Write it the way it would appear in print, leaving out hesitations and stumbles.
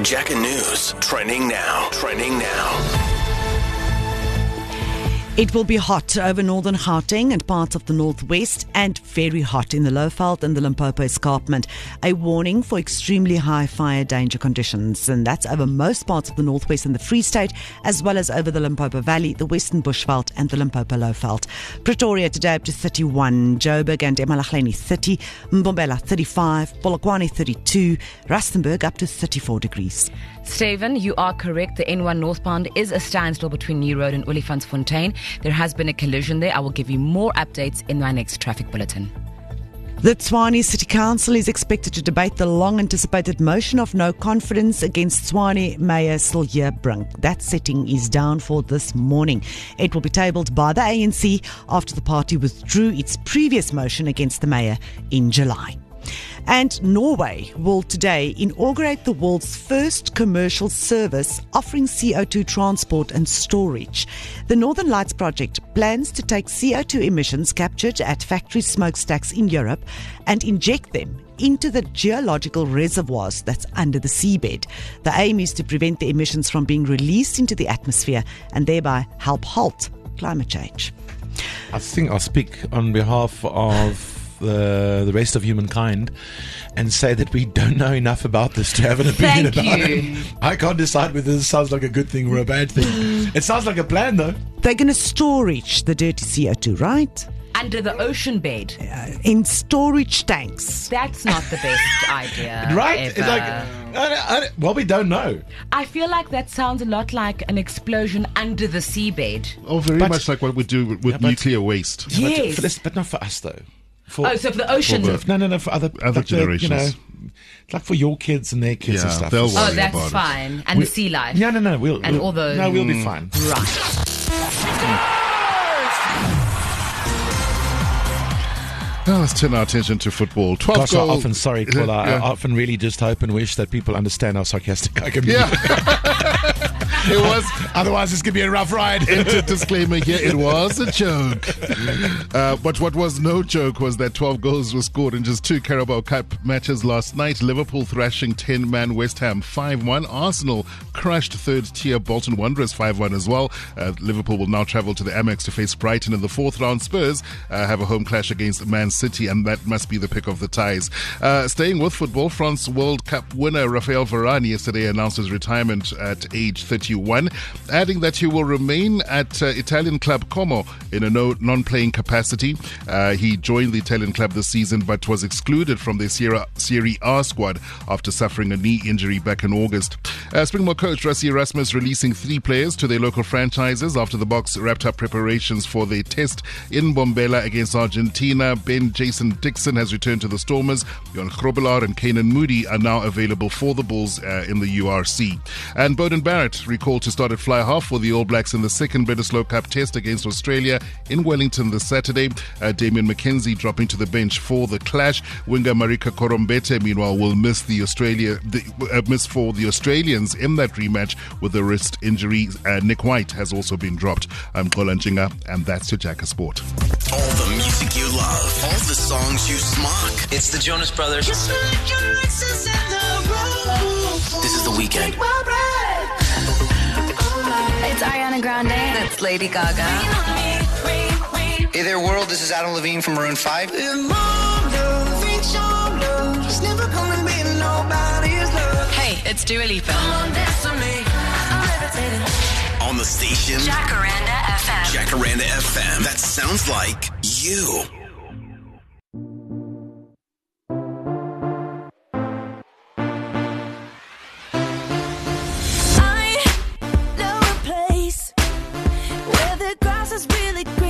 Jacka News. Trending now. It will be hot over northern Gauteng and parts of the northwest, and very hot in the Lowveld and the Limpopo escarpment. A warning for extremely high fire danger conditions, and that's over most parts of the northwest and the Free State, as well as over the Limpopo Valley, the Western Bushveld and the Limpopo Lowveld. Pretoria today up to 31, Joburg and Emalahleni 30, Mbombela 35, Polokwane 32, Rustenburg up to 34 degrees. Steven, you are correct. The N1 northbound is a standstill between New Road and Olifantsfontein. There has been a collision there. I will give you more updates in my next traffic bulletin. The Tshwane City Council is expected to debate the long-anticipated motion of no confidence against Tshwane Mayor Silje Brink. That sitting is down for this morning. It will be tabled by the ANC after the party withdrew its previous motion against the mayor in July. And Norway will today inaugurate the world's first commercial service offering CO2 transport and storage. The Northern Lights project plans to take CO2 emissions captured at factory smokestacks in Europe and inject them into the geological reservoirs that's under the seabed. The aim is to prevent the emissions from being released into the atmosphere and thereby help halt climate change. I think I'll speak on behalf of the rest of humankind and say that we don't know enough about this to have an opinion about it. I can't decide whether this sounds like a good thing or a bad thing. It sounds like a plan, though. They're going to storage the dirty CO2, right? Under the ocean bed. In storage tanks. That's not the best idea. Right? Ever. It's like, well, we don't know. I feel like that sounds a lot like an explosion under the seabed. Oh, very much like what we do with nuclear waste. Yes. But not for us, though. So for the ocean. No, for other like generations. Like for your kids and their kids and stuff. They'll worry that's about fine. And the sea life. No. We'll be fine. Right. Now let's turn our attention to football. 12 Gosh, goals. I often, sorry, Paula, I often really just hope and wish that people understand how sarcastic I can be. Yeah. It was. Otherwise, this could be a rough ride. Enter disclaimer here, it was a joke. But what was no joke was that 12 goals were scored in just 2 Carabao Cup matches last night. Liverpool thrashing 10-man West Ham 5-1. Arsenal crushed third-tier Bolton Wanderers 5-1 as well. Liverpool will now travel to the Amex to face Brighton in the 4th round. Spurs have a home clash against Man City, and that must be the pick of the ties. Staying with football, France World Cup winner Raphael Varane yesterday announced his retirement at age 31, adding that he will remain at Italian club Como in a non-playing capacity. He joined the Italian club this season but was excluded from the Serie A squad after suffering a knee injury back in August. Springbok coach Rassie Erasmus releasing 3 players to their local franchises after the Boks wrapped up preparations for their test in Mbombela against Argentina. Jason Dixon has returned to the Stormers. Jon Grobbelaar and Kanan Moody are now available for the Bulls in the URC. And Beauden Barrett recalled to start at fly half for the All Blacks in the second Bledisloe Cup test against Australia in Wellington this Saturday. Damian McKenzie dropping to the bench for the clash. Winger Marika Korombete, meanwhile, will miss for the Australians in that rematch with a wrist injury. Nick White has also been dropped. I'm Golan Jinga, and that's your Jacka Sport. All the music you love, all the songs you smock. It's the Jonas Brothers. This is The Weekend. It's Ariana Grande. It's Lady Gaga. Hey there, world. This is Adam Levine from Maroon 5. Hey, it's Dua Lipa. On the station, Jacaranda FM. Jacaranda FM. That sounds like you. I know a place where the grass is really green.